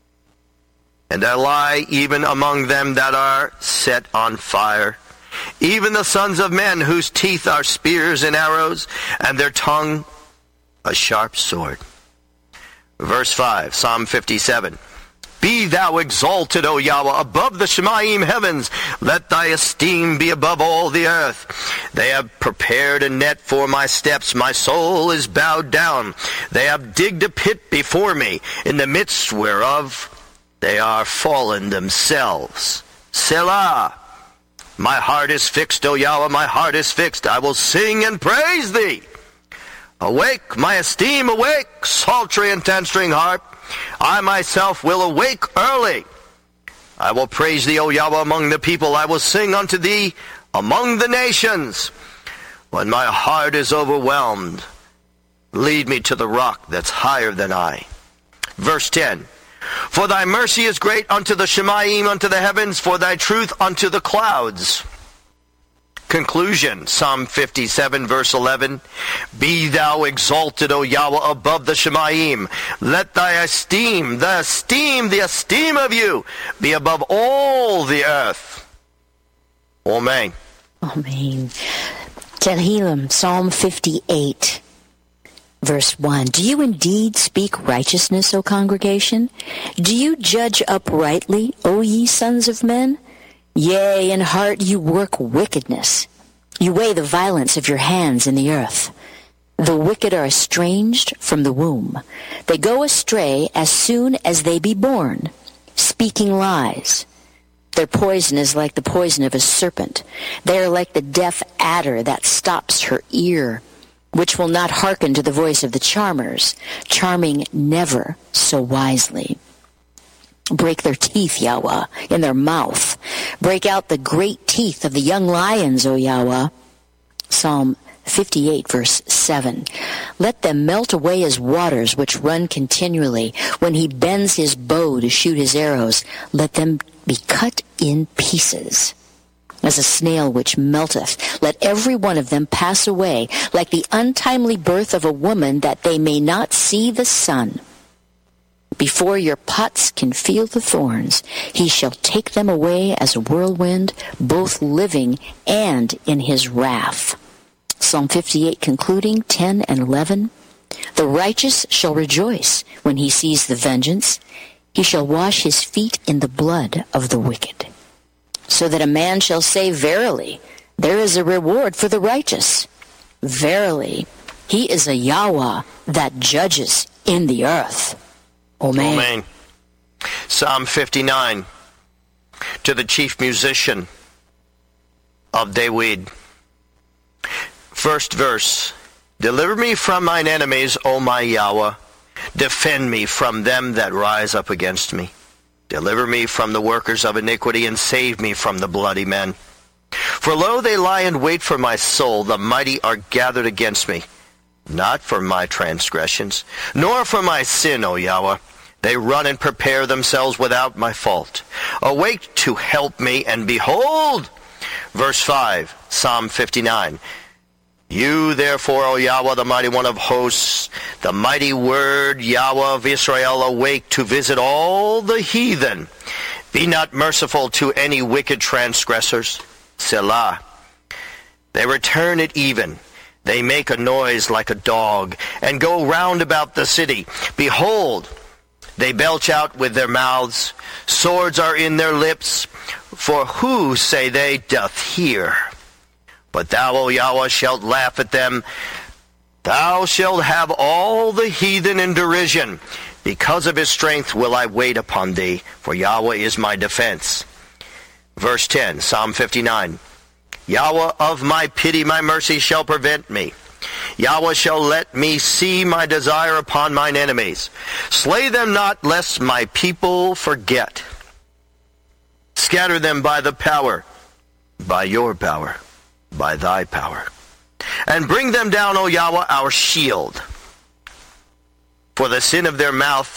and I lie even among them that are set on fire, even the sons of men whose teeth are spears and arrows, and their tongue a sharp sword. Verse 5, Psalm 57. Be thou exalted, O Yahweh, above the Shemayim heavens. Let thy esteem be above all the earth. They have prepared a net for my steps. My soul is bowed down. They have digged a pit before me, in the midst whereof they are fallen themselves. Selah. My heart is fixed, O Yahweh, my heart is fixed. I will sing and praise thee. Awake, my esteem, awake, psaltery and ten-string harp. I myself will awake early. I will praise thee, O Yahweh, among the people. I will sing unto thee among the nations. When my heart is overwhelmed, lead me to the rock that's higher than I. Verse 10. For thy mercy is great unto the Shemayim, unto the heavens, for thy truth unto the clouds. Conclusion, Psalm 57, verse 11. Be thou exalted, O Yahweh, above the Shemayim. Let thy esteem of you be above all the earth. Amen. Amen. Tehillim, Psalm 58, verse 1. Do you indeed speak righteousness, O congregation? Do you judge uprightly, O ye sons of men? Yea, in heart you work wickedness. You weigh the violence of your hands in the earth. The wicked are estranged from the womb. They go astray as soon as they be born, speaking lies. Their poison is like the poison of a serpent. They are like the deaf adder that stops her ear, which will not hearken to the voice of the charmers, charming never so wisely. Break their teeth, Yahweh, in their mouth. Break out the great teeth of the young lions, O Yahweh. Psalm 58, verse 7. Let them melt away as waters which run continually. When he bends his bow to shoot his arrows, let them be cut in pieces. As a snail which melteth, let every one of them pass away, like the untimely birth of a woman, that they may not see the sun. Before your pots can feel the thorns, he shall take them away as a whirlwind, both living and in his wrath. Psalm 58 concluding 10 and 11. The righteous shall rejoice when he sees the vengeance. He shall wash his feet in the blood of the wicked. So that a man shall say, verily, there is a reward for the righteous. Verily, he is a Yahweh that judges in the earth. Amen. Amen. Psalm 59, to the chief musician of David. First verse. Deliver me from mine enemies, O my Yahweh. Defend me from them that rise up against me. Deliver me from the workers of iniquity, and save me from the bloody men. For lo, they lie in wait for my soul. The mighty are gathered against me. Not for my transgressions, nor for my sin, O Yahweh. They run and prepare themselves without my fault. Awake to help me, and behold. Verse 5, Psalm 59. You therefore, O Yahweh, the mighty one of hosts, the mighty word, Yahweh of Israel, awake to visit all the heathen. Be not merciful to any wicked transgressors. Selah. They return at even. They make a noise like a dog, and go round about the city. Behold, they belch out with their mouths. Swords are in their lips. For who, say they, doth hear? But thou, O Yahweh, shalt laugh at them. Thou shalt have all the heathen in derision. Because of his strength will I wait upon thee, for Yahweh is my defense. Verse 10, Psalm 59. Yahweh of my pity, my mercy shall prevent me. Yahweh shall let me see my desire upon mine enemies. Slay them not, lest my people forget. Scatter them by the power, by your power, by thy power. And bring them down, O Yahweh, our shield. For the sin of their mouth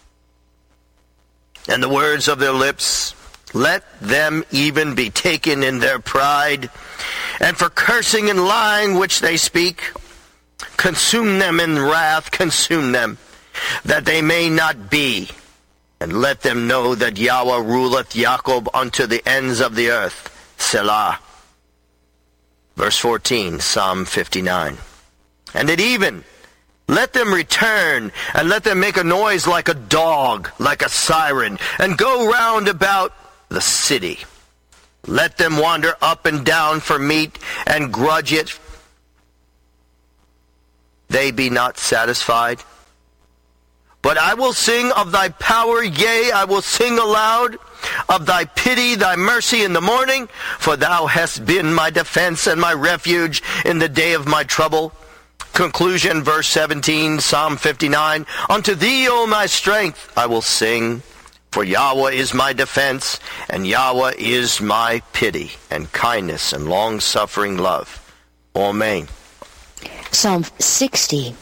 and the words of their lips, let them even be taken in their pride. and for cursing and lying which they speak. Consume them in wrath, consume them, that they may not be. And let them know that Yahweh ruleth Jacob unto the ends of the earth. Selah. Verse 14, Psalm 59. And at even, let them return, and let them make a noise like a dog, like a siren, and go round about the city. Let them wander up and down for meat, and grudge it. They be not satisfied. But I will sing of thy power, yea, I will sing aloud of thy pity, thy mercy in the morning, for thou hast been my defense and my refuge in the day of my trouble. Conclusion, verse 17, Psalm 59. Unto thee, O my strength, I will sing, for Yahweh is my defense, and Yahweh is my pity, and kindness, and long-suffering love. Amen. Psalm 60.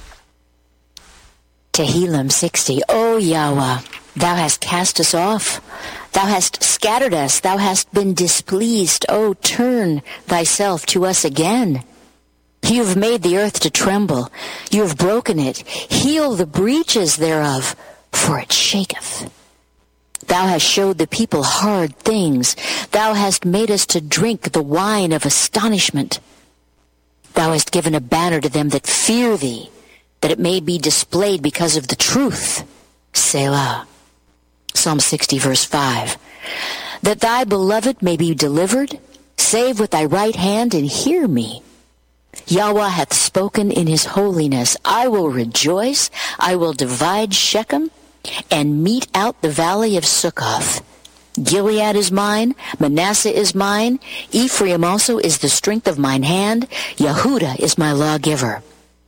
Tehillim 60. O Yahweh, thou hast cast us off. Thou hast scattered us. Thou hast been displeased. O turn thyself to us again. You have made the earth to tremble. You have broken it. Heal the breaches thereof, for it shaketh. Thou hast showed the people hard things. Thou hast made us to drink the wine of astonishment. Thou hast given a banner to them that fear thee, that it may be displayed because of the truth. Selah. Psalm 60, verse 5. That thy beloved may be delivered, save with thy right hand and hear me. Yahweh hath spoken in his holiness. I will rejoice. I will divide Shechem and mete out the valley of Succoth. Gilead is mine, Manasseh is mine, Ephraim also is the strength of mine hand, Yehudah is my lawgiver.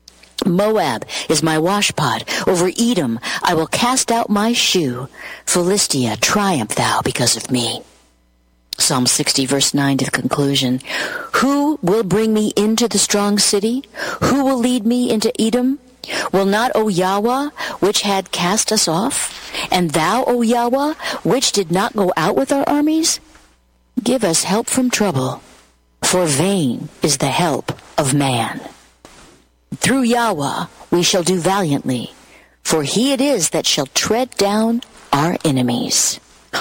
Moab is my washpot. Over Edom I will cast out my shoe. Philistia, triumph thou because of me. Psalm 60, verse 9 to the conclusion. Who will bring me into the strong city? Who will lead me into Edom? Will not, O Yahweh, which had cast us off? And thou, O Yahweh, which did not go out with our armies? Give us help from trouble, for vain is the help of man. Through Yahweh we shall do valiantly, for he it is that shall tread down our enemies.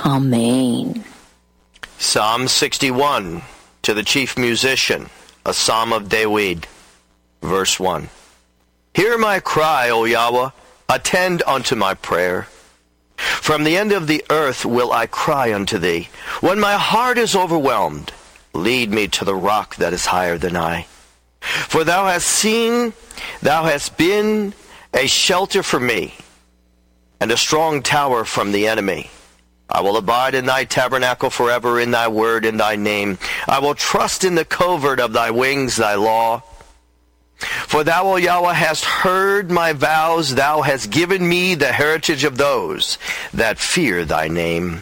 Amen. Psalm 61, to the chief musician, a psalm of David, verse 1. Hear my cry, O Yahweh, attend unto my prayer. From the end of the earth will I cry unto thee. When my heart is overwhelmed, lead me to the rock that is higher than I. For thou hast seen, thou hast been a shelter for me, and a strong tower from the enemy. I will abide in thy tabernacle forever, in thy word, in thy name. I will trust in the covert of thy wings, thy law. For thou, O Yahweh, hast heard my vows. Thou hast given me the heritage of those that fear thy name.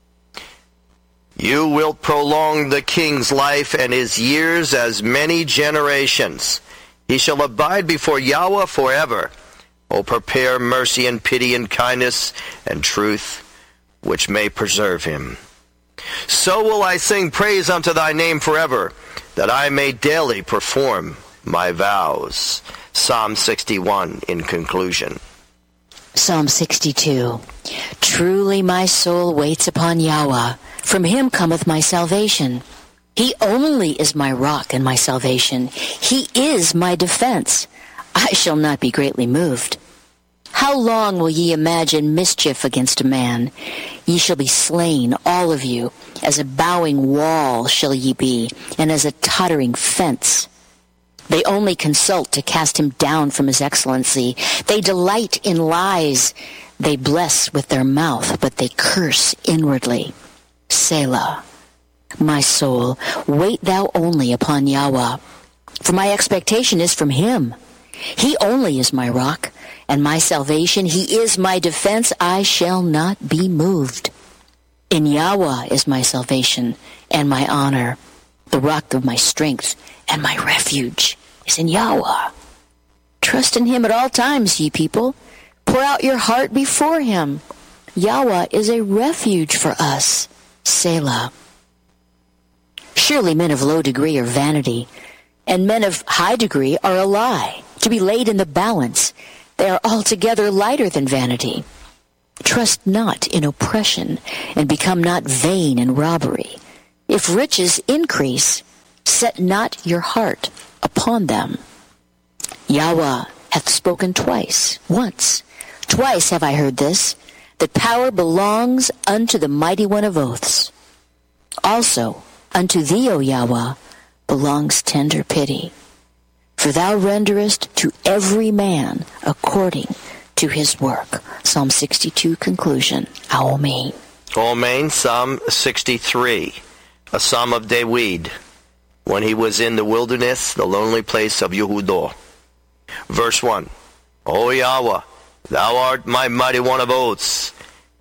You wilt prolong the king's life and his years as many generations. He shall abide before Yahweh forever. O prepare mercy and pity and kindness and truth, which may preserve him. So will I sing praise unto thy name forever, that I may daily perform my vows. Psalm 61 in conclusion. Psalm 62. Truly my soul waits upon Yahweh. From him cometh my salvation. He only is my rock and my salvation. He is my defense. I shall not be greatly moved. How long will ye imagine mischief against a man? Ye shall be slain, all of you. As a bowing wall shall ye be, and as a tottering fence. They only consult to cast him down from his excellency. They delight in lies. They bless with their mouth, but they curse inwardly. Selah. My soul, wait thou only upon Yahweh, for my expectation is from him. He only is my rock and my salvation. He is my defense. I shall not be moved. In Yahweh is my salvation and my honor. The rock of my strength and my refuge is in Yahweh. Trust in him at all times, ye people. Pour out your heart before him. Yahweh is a refuge for us. Selah. Surely men of low degree are vanity, and men of high degree are a lie, to be laid in the balance. They are altogether lighter than vanity. Trust not in oppression, and become not vain in robbery. If riches increase, set not your heart upon them. Yahweh hath spoken twice, once. Twice have I heard this, that power belongs unto the mighty one of oaths. Also unto thee, O Yahweh, belongs tender pity. For thou renderest to every man according to his work. Psalm 62, conclusion. Amen. Amen. Psalm 63, a psalm of David, when he was in the wilderness, the lonely place of Yehudah. Verse 1, O Yahweh, thou art my mighty one of oaths.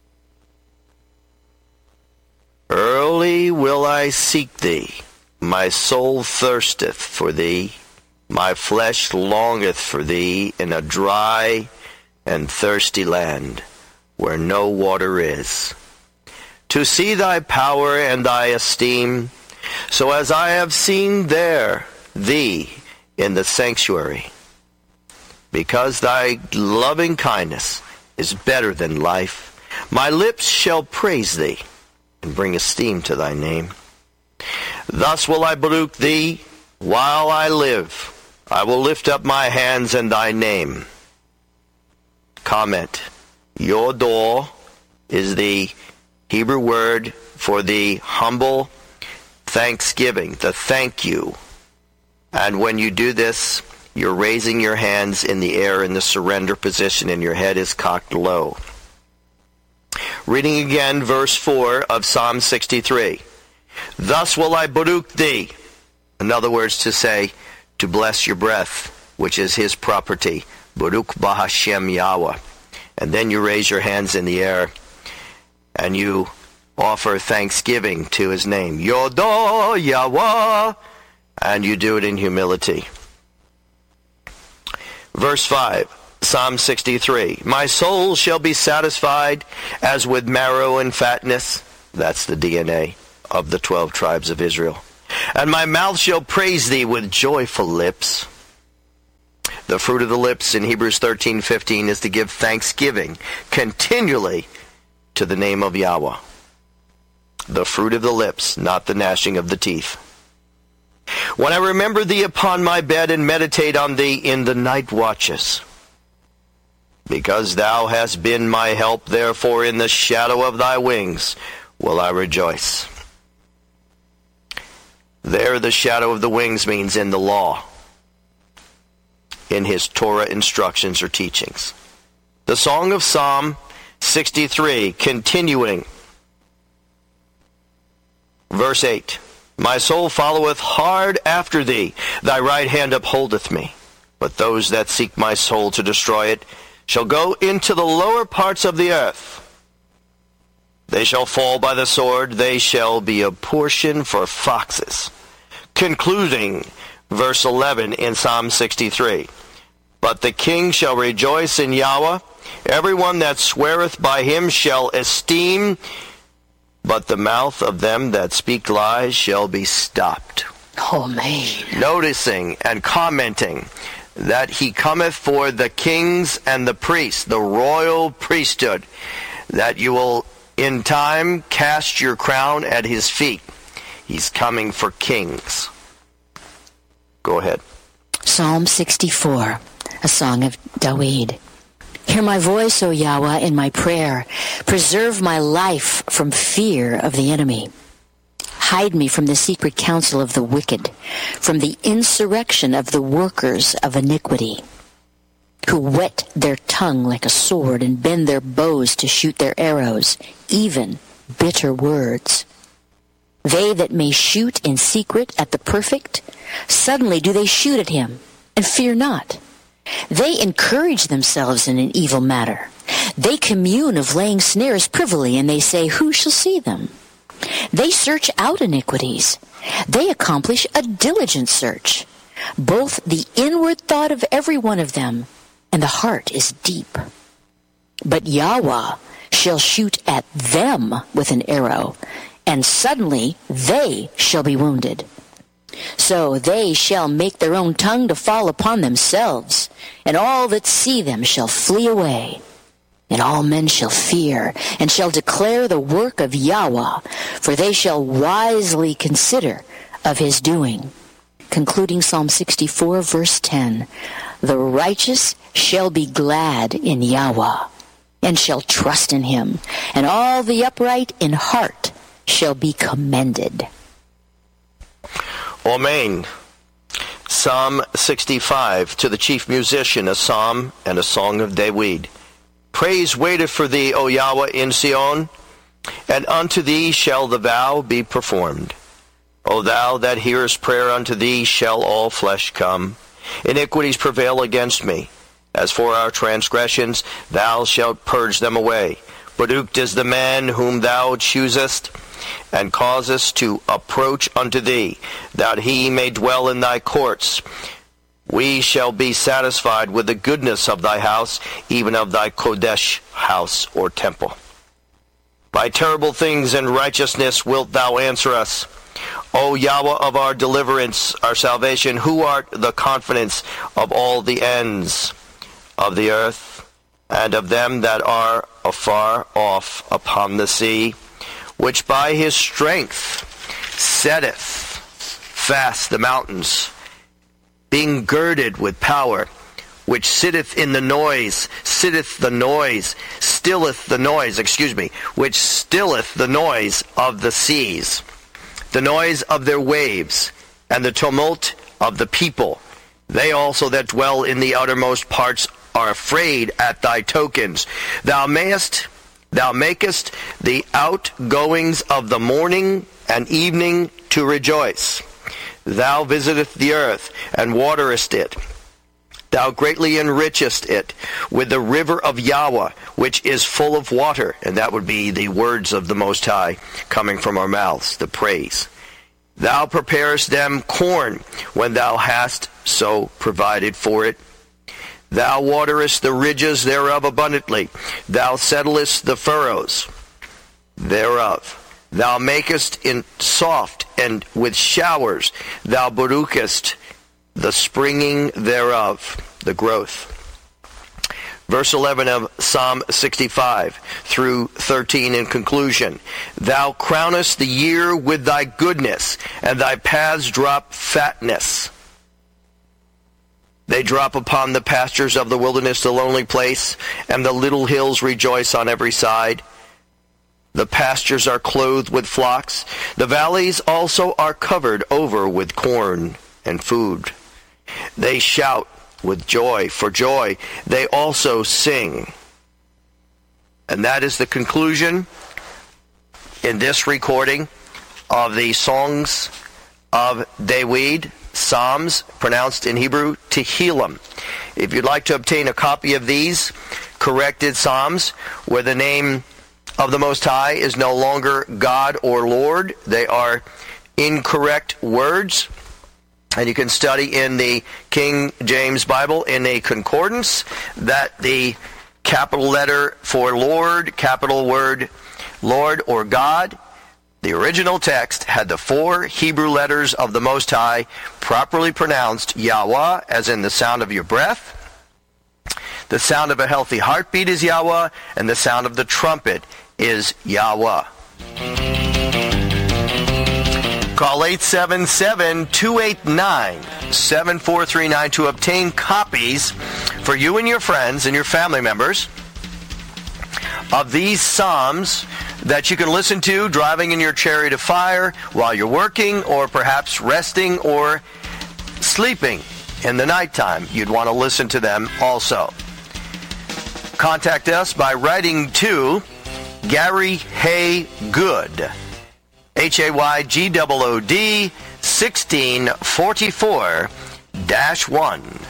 Early will I seek thee. My soul thirsteth for thee. My flesh longeth for thee in a dry and thirsty land, where no water is, to see thy power and thy esteem, so as I have seen there thee in the sanctuary. Because thy loving kindness is better than life, my lips shall praise thee, and bring esteem to thy name. Thus will I baruch thee while I live. I will lift up my hands in thy name. Comment. Yodor is the Hebrew word for the humble thanksgiving, the thank you. And when you do this, you're raising your hands in the air in the surrender position, and your head is cocked low. Reading again verse 4 of Psalm 63. Thus will I baruch thee. In other words, to say, to bless your breath, which is his property. Baruch Bahashem Yahweh. And then you raise your hands in the air, and you offer thanksgiving to his name. Yodo Yahweh. And you do it in humility. Verse 5. Psalm 63, my soul shall be satisfied as with marrow and fatness. That's the DNA of the 12 tribes of Israel. And my mouth shall praise thee with joyful lips. The fruit of the lips in Hebrews 13:15 is to give thanksgiving continually to the name of Yahweh. The fruit of the lips, not the gnashing of the teeth. When I remember thee upon my bed and meditate on thee in the night watches. Because thou hast been my help, therefore in the shadow of thy wings will I rejoice. There the shadow of the wings means in the law, in his Torah instructions or teachings. The Song of Psalm 63, continuing. Verse 8, my soul followeth hard after thee, thy right hand upholdeth me. But those that seek my soul to destroy it shall go into the lower parts of the earth. They shall fall by the sword, they shall be a portion for foxes. Concluding verse 11 in Psalm 63. But the king shall rejoice in Yahweh, everyone that sweareth by him shall esteem, but the mouth of them that speak lies shall be stopped. Amen. Noticing and commenting that he cometh for the kings and the priests, the royal priesthood, that you will in time cast your crown at his feet. He's coming for kings. Go ahead. Psalm 64, a song of David. Hear my voice, O Yahweh, in my prayer. Preserve my life from fear of the enemy. Hide me from the secret counsel of the wicked, from the insurrection of the workers of iniquity, who whet their tongue like a sword and bend their bows to shoot their arrows, even bitter words. They that may shoot in secret at the perfect, suddenly do they shoot at him, and fear not. They encourage themselves in an evil matter. They commune of laying snares privily, and they say, who shall see them? They search out iniquities. They accomplish a diligent search. Both the inward thought of every one of them and the heart is deep. But Yahweh shall shoot at them with an arrow, and suddenly they shall be wounded. So they shall make their own tongue to fall upon themselves, and all that see them shall flee away. And all men shall fear, and shall declare the work of Yahweh, for they shall wisely consider of his doing. Concluding Psalm 64, verse 10, the righteous shall be glad in Yahweh, and shall trust in him, and all the upright in heart shall be commended. Amen. Psalm 65, to the chief musician, a psalm and a song of David. Praise waiteth for thee, O Yahweh, in Sion, and unto thee shall the vow be performed. O thou that hearest prayer, unto thee shall all flesh come. Iniquities prevail against me. As for our transgressions, thou shalt purge them away. Baruch is the man whom thou choosest, and causest to approach unto thee, that he may dwell in thy courts. We shall be satisfied with the goodness of thy house, even of thy Kodesh house or temple. By terrible things and righteousness wilt thou answer us. O Yahweh of our deliverance, our salvation, who art the confidence of all the ends of the earth, and of them that are afar off upon the sea, which by his strength setteth fast the mountains, being girded with power, which stilleth the noise, of the seas, the noise of their waves, and the tumult of the people. They also that dwell in the uttermost parts are afraid at thy tokens. Thou makest the outgoings of the morning and evening to rejoice. Thou visitest the earth, and waterest it. Thou greatly enrichest it with the river of Yahweh, which is full of water. And that would be the words of the Most High coming from our mouths, the praise. Thou preparest them corn when thou hast so provided for it. Thou waterest the ridges thereof abundantly. Thou settlest the furrows thereof. Thou makest it soft and with showers. Thou baruchest the springing thereof, the growth. Verse 11 of Psalm 65 through 13 in conclusion. Thou crownest the year with thy goodness, and thy paths drop fatness. They drop upon the pastures of the wilderness, the lonely place, and the little hills rejoice on every side. The pastures are clothed with flocks. The valleys also are covered over with corn and food. They shout with joy for joy. They also sing. And that is the conclusion in this recording of the songs of David, Psalms, pronounced in Hebrew, Tehillim. If you'd like to obtain a copy of these corrected Psalms, where the name of the Most High is no longer God or Lord, they are incorrect words, and you can study in the King James Bible in a concordance that the capital letter for Lord, capital word Lord or God, the original text had the 4 Hebrew letters of the Most High, properly pronounced Yahweh, as in the sound of your breath. The sound of a healthy heartbeat is Yahweh, and the sound of the trumpet is Yahweh. Call 877-289-7439 to obtain copies for you and your friends and your family members of these Psalms that you can listen to driving in your chariot of fire while you're working, or perhaps resting or sleeping in the nighttime. You'd want to listen to them also. Contact us by writing to Gary Hay Good, HAYGOOD, 1644-1,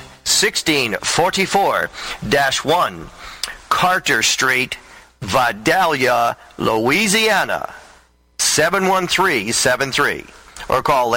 1644-1, Carter Street, Vidalia, Louisiana, 71373, or call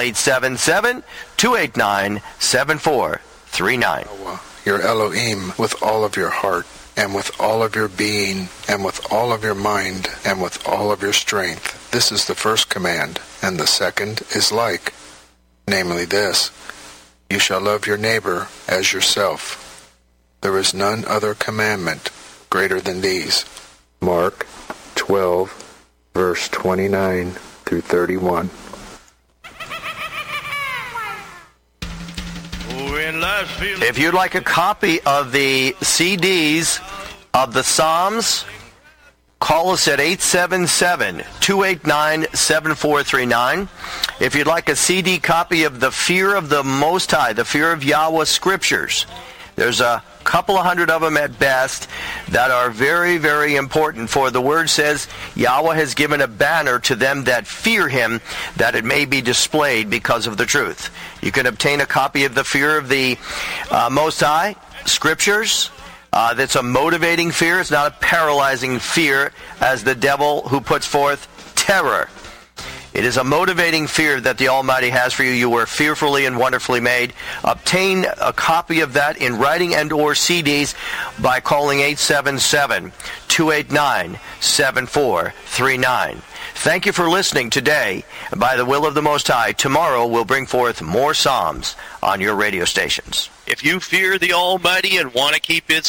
877-289-7439. Your Elohim with all of your heart, and with all of your being, and with all of your mind, and with all of your strength. This is the first command, and the second is like, namely this, you shall love your neighbor as yourself. There is none other commandment greater than these. Mark 12, verse 29 through 31. If you'd like a copy of the CDs of the Psalms, call us at 877-289-7439. If you'd like a CD copy of the Fear of the Most High, the Fear of Yahweh Scriptures, there's a couple of hundred of them at best that are very, very important. For the Word says, Yahweh has given a banner to them that fear Him, that it may be displayed because of the truth. You can obtain a copy of the Fear of the Most High Scriptures. That's a motivating fear. It's not a paralyzing fear as the devil who puts forth terror. It is a motivating fear that the Almighty has for you. You were fearfully and wonderfully made. Obtain a copy of that in writing and or CDs by calling 877-289-7439. Thank you for listening today. By the will of the Most High, tomorrow we'll bring forth more Psalms on your radio stations. If you fear the Almighty and want to keep His